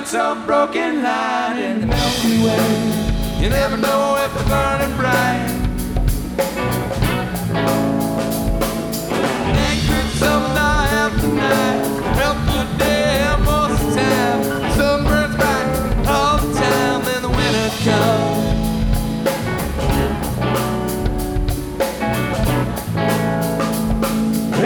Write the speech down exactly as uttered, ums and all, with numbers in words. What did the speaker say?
some broken line in the Milky Way. You never know